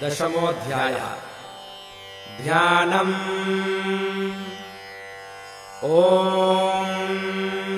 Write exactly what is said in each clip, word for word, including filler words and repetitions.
दशमोऽध्यायः। ध्यानम्। ओम्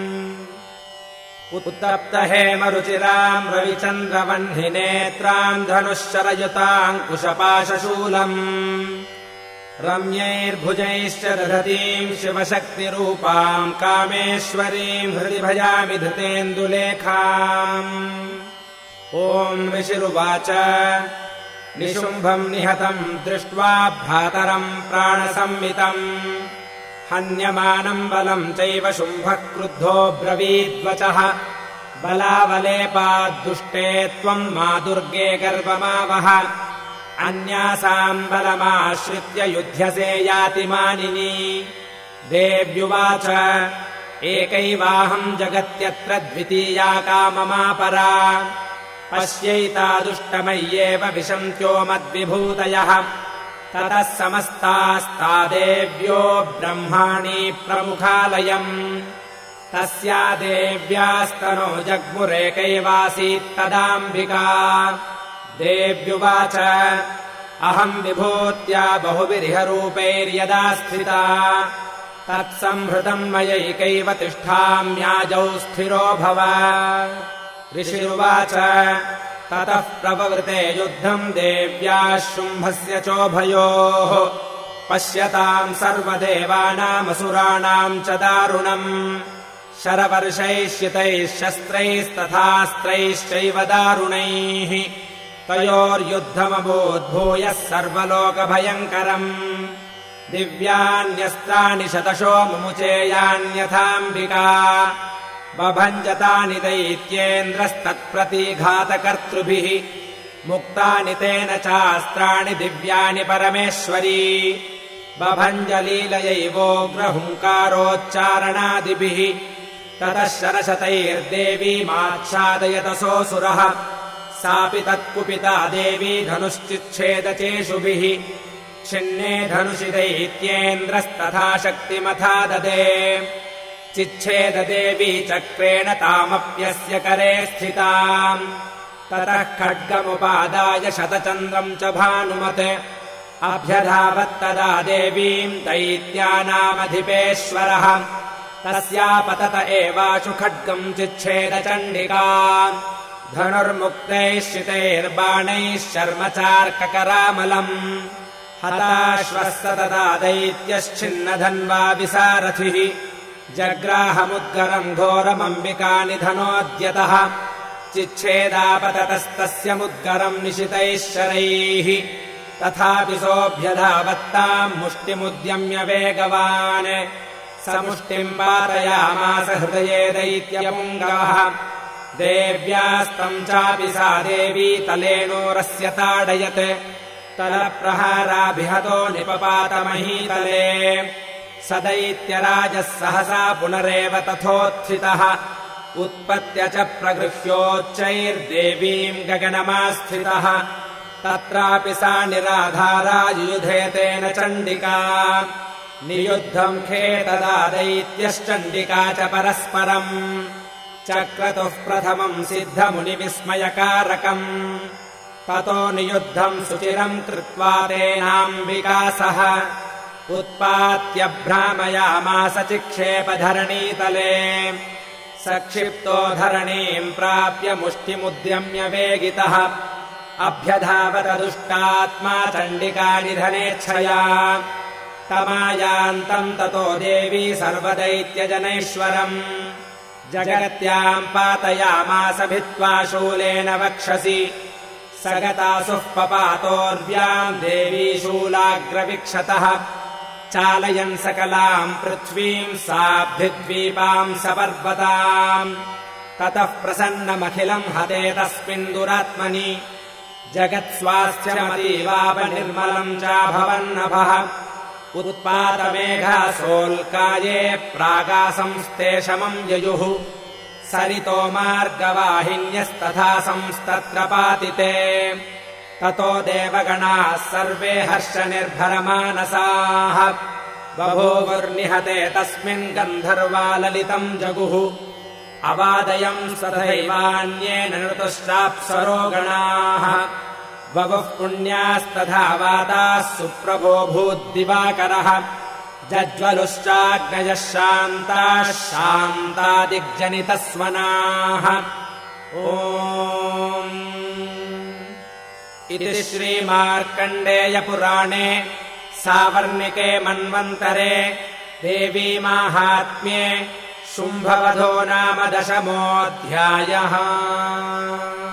उत्तप्तहेमरुचिराम् रविचन्द्रवह्निनेत्राम् धनुश्चरयुताङ्कुशपाशशूलम् रम्यैर्भुजैश्च दधतीम् शिवशक्तिरूपाम् कामेश्वरीम् हृदि भजामि धृतेन्दुलेखाम्। ओम् ऋषिरुवाच निशुम्भम् निहतम् दृष्ट्वा भ्रातरम् प्राणसंवितम् हन्यमानम् बलम् चैव शुम्भः क्रुद्धो ब्रवीद्वचः बलावलेपाद्दुष्टे त्वम् मा दुर्गे गर्वमावह अन्यासाम् बलमाश्रित्य युध्यसे याति मानिनी। देव्युवाच एकैवाहम् जगत्यत्र द्वितीया का ममापरा पश्यैतादुष्टमय्येव विशन्त्यो मद्विभूतयः। ततः समस्तास्ता देव्यो ब्रह्माणि प्रमुखालयम् तस्या देव्यास्तनो जग्मुरेकैवासीत्तदाम्बिका। देव्युवाच अहम् विभूत्या बहुविरिहरूपैर्यदा स्थिता तत्संहृतम् मयैकैव तिष्ठाम्याजौ स्थिरो भव। ऋषिरुवाच ततः प्रववृते युद्धम् देव्याः शुम्भस्य चोभयोः पश्यताम् सर्वदेवानामसुराणाम् च दारुणम् शरवर्षैः शितैः शस्त्रैस्तथास्त्रैश्चैव दारुणैः तयोर्युद्धमभूद्भूयः सर्वलोकभयङ्करम्। दिव्यान्यस्त्राणि शतशो मुमुचेयान्यथाम्बिका बभञ्जतानि दैत्येन्द्रस्तत्प्रतिघातकर्तृभिः मुक्तानि तेन चास्त्राणि दिव्यानि परमेश्वरी बभञ्जलीलयैवोग्रहुङ्कारोच्चारणादिभिः। ततः शरशतैर्देवीमाच्छादयतसोऽसुरः सापि तत्कुपिता देवी धनुश्चिच्छेदचेषुभिः छिन्ने धनुषि दैत्येन्द्रस्तथा शक्तिमथा ददे चिच्छेददेवी चक्रेण तामप्यस्य करे स्थिताम्। ततः खड्गमुपादाय शतचन्द्रम् च भानुमत् अभ्यधावत्तदा देवीम् दैत्यानामधिपेश्वरः तस्यापतत एवाशु खड्गम् चिच्छेदचण्डिका धनुर्मुक्तैः शितैर्बाणैः शर्मचार्ककरामलम् हताश्वस्य तदा दैत्यश्चिन्नधन्वा विसारथिः जग्राहमुद्गरम् घोरमम्बिकानिधनोऽद्यतः चिच्छेदापततस्तस्य मुद्गरम् निशितैः शरैः तथापि सोऽभ्यधावत्ताम् मुष्टिमुद्यम्य वेगवान् समुष्टिम् पातयामास हृदये दैत्यपुङ्गवः। देव्यास्तम् चापि सा देवी तलेनोरस्य ताडयत् तलप्रहाराभिहतो निपपातमहीतले स दैत्यराजः सहसा पुनरेव तथोत्थितः उत्पत्य च प्रगृह्योच्चैर्देवीम् गगनमास्थितः तत्रापि सा निराधारा युयुधे तेन चण्डिका नियुद्धम् खे तदा दैत्यश्चण्डिका च परस्परम् चक्रतुः प्रथमम् सिद्धमुनिविस्मयकारकम् ततो नियुद्धम् सुचिरम् कृत्वा तेनाम्बिका सह उत्पात्य भ्रामयामास चिक्षेपधरणीतले सक्षिप्तो धरणीम् प्राप्य मुष्टिमुद्यम्य वेगितः अभ्यधावत दुष्टात्मा चण्डिकानिधनेच्छया तमायान्तम् ततो देवी सर्वदैत्यजनैश्वरम् जगत्याम् पातयामास भित्त्वा शूलेन वक्षसि सगतासुः पपातोर्व्याम् देवी शूलाग्रविक्षतः चालयन् सकलाम् पृथ्वीम् साभ्युद्वीपाम् सपर्वताम् ततः प्रसन्नमखिलम् हते तस्मिन् दुरात्मनि जगत्स्वास्थ्यमतीवापनिर्मलम् चाभवन्नभः उत्पातमेघासोल्काये प्रागासंस्ते शमम् ययुः सरितो मार्गवाहिन्यस्तथा संस्तत्र पातिते ततो देवगणाः सर्वे हर्षनिर्भरमानसाः बभूवुर्निहते तस्मिन् गन्धर्वा ललितम् जगुः अवादयम् सदैवान्येन नृतुश्चाप्सरो गणाः ववुः पुण्यास्तथा वाताः सुप्रभो भूद्दिवाकरः जज्वलुश्चाग्नयः शान्ताः शान्तादिग्जनितस्वनाः ओम् इति श्रीमार्कण्डेयपुराणे सावर्णिके मन्वन्तरे देवी माहात्म्ये शुम्भवधो नाम दशमोऽध्यायः।